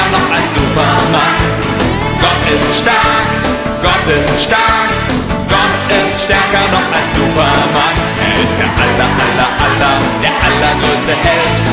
noch als Superman. Gott ist stark, Gott ist stark, Gott ist stärker noch als Superman. Er ist der allergrößte Held.